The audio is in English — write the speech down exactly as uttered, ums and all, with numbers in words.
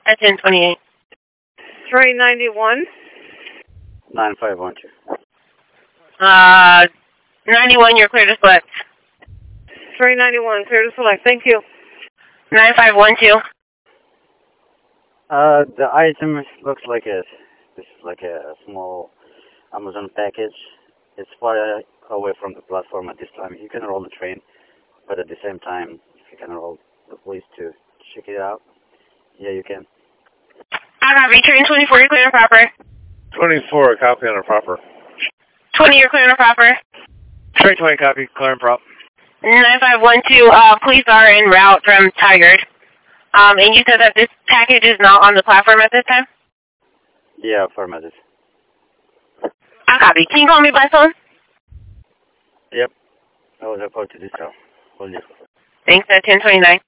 At ten twenty-eight. three ninety-one. nine five one two. Uh, ninety-one, you're clear to select. three ninety-one, clear to select. Thank you. nine five one two. Uh, the item looks like a, this is like a small Amazon package. It's far away from the platform at this time. You can roll the train, but at the same time, if you can roll the police to check it out, yeah, you can. I copy. Train twenty-four, you're clear and proper. twenty-four, copy on a proper. twenty, you're clear and proper. Train twenty, copy, clear and prop. nine five one two, uh, police are en route from Tigard. Um, and you said that this package is not on the platform at this time? Yeah, affirmative. I copy. Can you call me by phone? Yep. I was about to do so. Hold you. Thanks, at ten twenty-nine.